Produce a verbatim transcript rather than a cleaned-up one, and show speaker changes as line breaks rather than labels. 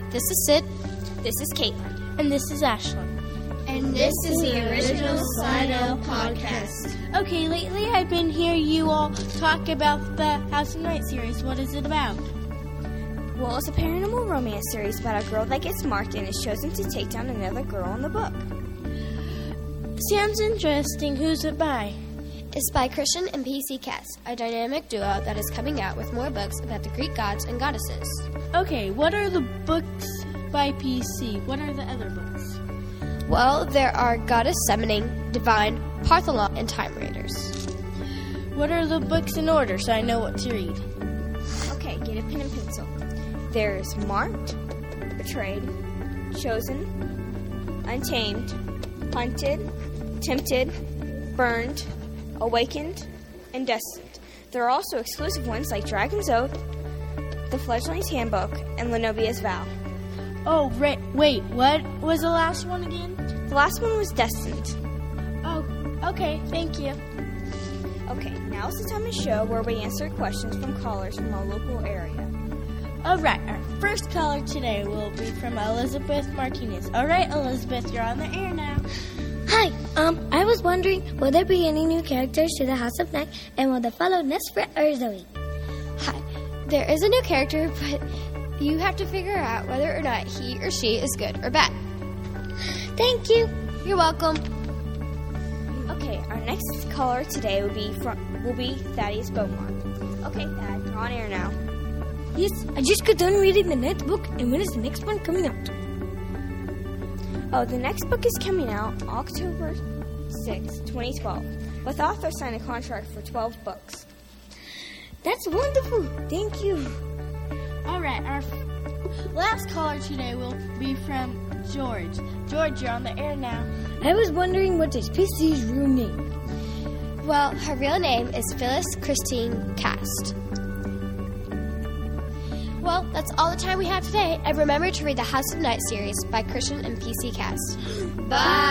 This is Sid.
This is Caitlin.
And this is Ashlyn.
And this is the original Slidell podcast.
Okay, lately I've been hearing you all talk about the House of Night series. What is it about?
Well, it's a paranormal romance series about a girl that gets marked and is chosen to take down another girl in the book.
Sounds interesting. Who's it by?
It's by Christian and P C Cass, a dynamic duo that is coming out with more books about the Greek gods and goddesses.
Okay, what are the books by P C? What are the other books?
Well, there are Goddess Summoning, Divine, Partholon, and Time Raiders.
What are the books in order so I know what to read?
Okay, get a pen and pencil. There's Marked, Betrayed, Chosen, Untamed, Hunted, Tempted, Burned, Awakened, and Destined. There are also exclusive ones like Dragon's Oath, The Fledgling's Handbook, and Lenovia's Vow.
Oh, right, wait, what was the last one again?
The last one was Destined.
Oh, okay, thank you.
Okay, now is the time of the show where we answer questions from callers from our local area.
All right, our first caller today will be from Elizabeth Martinez. All right, Elizabeth, you're on the air now.
Hi, um, I was wondering, will there be any new characters to the House of Night, and will they follow Nesfret or Zoe?
Hi, there is a new character, but you have to figure out whether or not he or she is good or bad.
Thank you.
You're welcome.
Okay, our next caller today will be from will be Thaddeus Beaumont. Okay, Thad, you're on air now.
Yes, I just got done reading the ninth book, and when is the next one coming out?
Oh, the next book is coming out October sixth, twenty twelve, with the author signed a contract for twelve books.
That's wonderful. Thank you.
All right, our last caller today will be from George. George, you're on the air now.
I was wondering what is P C's real name.
Well, her real name is Phyllis Christine Cast. Well, that's all the time we have today. And remember to read the House of Night series by Christian and P C Cast. Bye!